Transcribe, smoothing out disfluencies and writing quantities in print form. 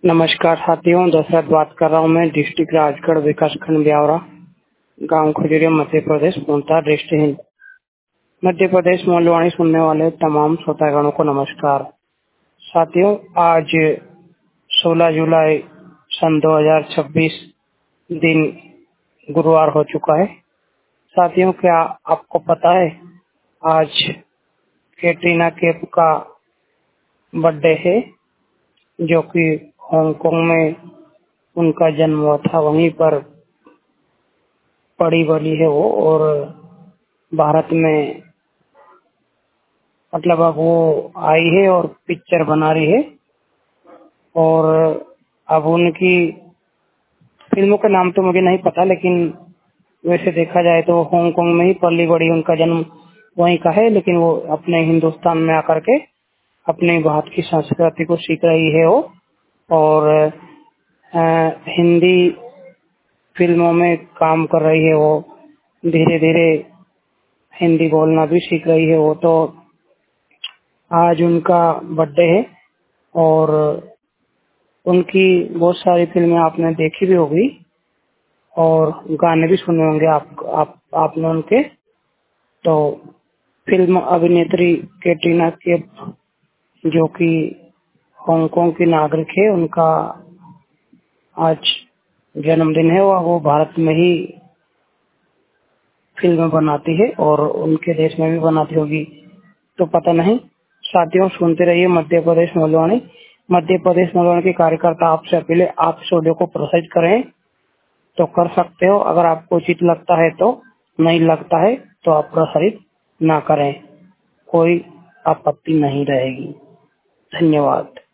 नमस्कार साथियों, दशरथ बात कर रहा हूँ। मैं डिस्ट्रिक्ट राजगढ़ विकासखंड ब्यावरा, गांव खजुरिया, मध्य प्रदेश, पूर्णतः दृष्ट हिंद मध्य प्रदेश मूलवाणी सुनने वाले तमाम श्रोतागणों को नमस्कार। साथियों, आज 16 जुलाई सन 2026 दिन गुरुवार हो चुका है। साथियों, क्या आपको पता है आज कैटरीना कैफ का बर्थडे है, जो कि हांगकांग में उनका जन्म हुआ था, वहीं पर पड़ी बड़ी है वो, और भारत में मतलब अब वो आई है और पिक्चर बना रही है। और अब उनकी फिल्मों का नाम तो मुझे नहीं पता, लेकिन वैसे देखा जाए तो हांगकांग में ही पली बड़ी, उनका जन्म वहीं का है, लेकिन वो अपने हिंदुस्तान में आकर के अपने भारत की संस्कृति को सीख रही है वो, और हिंदी फिल्मों में काम कर रही है वो, धीरे धीरे हिंदी बोलना भी सीख रही है वो। तो आज उनका बर्थडे है और उनकी बहुत सारी फिल्में आपने देखी भी होगी और गाने भी सुने होंगे आपने उनके। तो फिल्म अभिनेत्री कैटरीना कैफ, जो कि हांगकांग की नागरिक है, उनका आज जन्मदिन है। वो भारत में ही फिल्म बनाती है और उनके देश में भी बनाती होगी, तो पता नहीं। साथियों, सुनते रहिए मध्य प्रदेश मूलवाणी। मध्य प्रदेश मूलवाणी के कार्यकर्ता आपसे अपील, आप इस ऑडियो को प्रसारित करें तो कर सकते हो, अगर आपको उचित लगता है तो, नहीं लगता है तो आप प्रसारित ना करें, कोई आपत्ति नहीं रहेगी। धन्यवाद।